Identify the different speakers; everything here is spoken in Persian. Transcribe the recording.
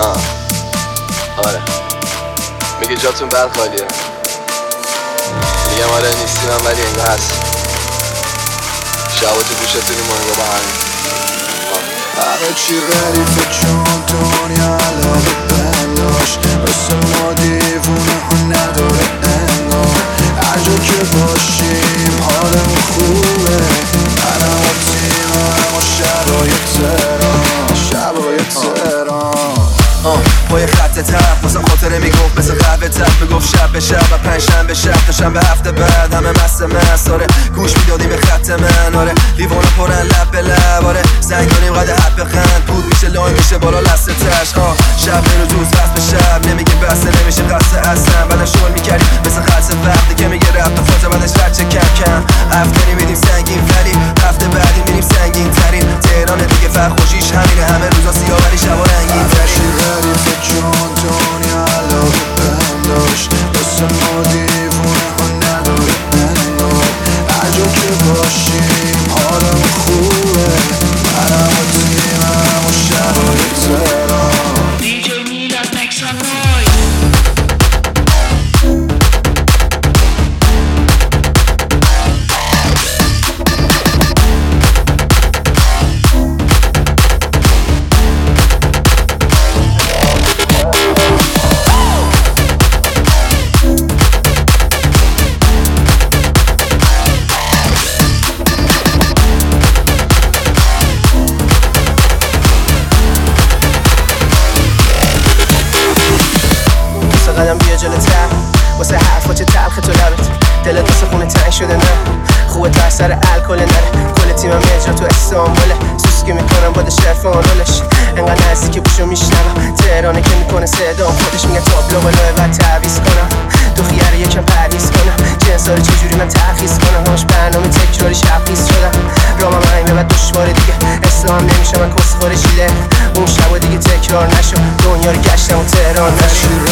Speaker 1: آره میگه جاتون بعد خالیه، میگم آره نیستی من ولی انگاه هست. شبا تو گوشتونی مانگا با همین
Speaker 2: همه چی غریفه چون دنیا علاقه بنداش مثل ما دیوونه ها نداره انگار هر جا که باشیم حالمون خوبه منم و تیمم و شبای تهران
Speaker 3: با یه خط تب واسه خاطره میگفت مثل قهوه تب میگفت شب به شب و پنجشنبه شب تا شنبه هفته بعد همه مست آره گوش میدادیم به خط من آره لیوانا پرن لب به لب آره زنگ کنیم قد حب بخند پود میشه لاین میشه بالا لسته تش شب رو روز بس به شب نمیگه بسته نمیشه قصه اصلا بعد شل میکردیم مثل خلص وقتی که میگه رفت و فاجه بعدش رد کم کم هفته میدیم سنگین ولی هفته بعدی میریم سنگین ترین تهران دیگه فرق خوشیش همینه همه روزا سیاه ولی شبا رنگین ترین
Speaker 2: چون دنیا علاقه بنداش مثل ما دیوونه ها نداره انگار هر جا که باشیم حالمون خوبه منم و تیمم و شبای تهران
Speaker 4: DJ Milad make some noise.
Speaker 3: قدم بیا جلوتر واسه حرفا چه تلخ تو لبت دلت واسه خونه تنگ شده نه خوبه تر سر الکل نره کل تیمم اجرا تو استانبوله سوسکی میکنم باد شرفان رولش انقدر نزدیک بوشو میشنم تهرانه که میکنه صدام خودش میگه تابلو بالای بعد تعویض کنم تو خیاره یکم پرویز کنم جنسا رو چجوری من ترخیص کنم هاش برنامه تکراری شبخیز شدم رامم همین بعد دشواره دیگه اسلام نمیشه من کسخوره شیله اون شب دیگه تکرار نشو دنیا رو گشتم و تهران نشو